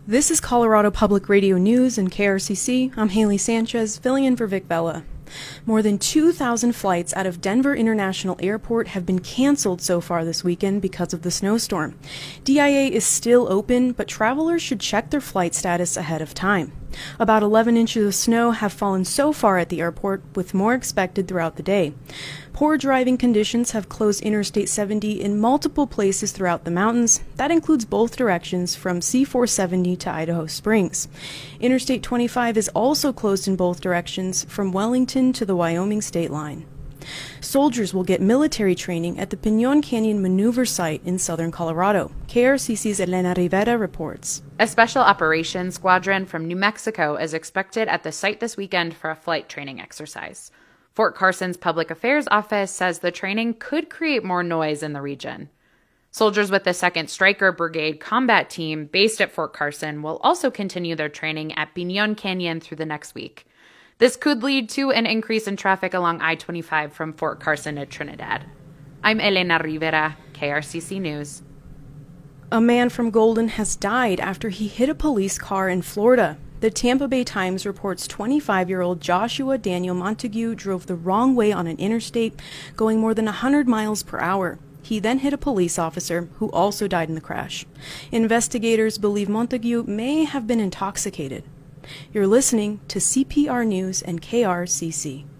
This is Colorado Public Radio News and KRCC. I'm Haley Sanchez, filling in for Vic Bella. More than 2,000 flights out of Denver International Airport have been canceled so far this weekend because of the snowstorm. DIA is still open, but travelers should check their flight status ahead of time. About 11 inches of snow have fallen so far at the airport, with more expected throughout the day. Poor driving conditions have closed Interstate 70 in multiple places throughout the mountains. That includes both directions from C-470 to Idaho Springs. Interstate 25 is also closed in both directions from Wellington to the Wyoming state line. Soldiers will get military training at the Pinon Canyon Maneuver Site in southern Colorado. KRCC's Elena Rivera reports. A special operations squadron from New Mexico is expected at the site this weekend for a flight training exercise. Fort Carson's Public Affairs Office says the training could create more noise in the region. Soldiers with the 2nd Stryker Brigade combat team based at Fort Carson will also continue their training at Pinon Canyon through the next week. This could lead to an increase in traffic along I-25 from Fort Carson to Trinidad. I'm Elena Rivera, KRCC News. A man from Golden has died after he hit a police car in Florida. The Tampa Bay Times reports 25-year-old Joshua Daniel Montague drove the wrong way on an interstate, going more than 100 miles per hour. He then hit a police officer, who also died in the crash. Investigators believe Montague may have been intoxicated. You're listening to CPR News and KRCC.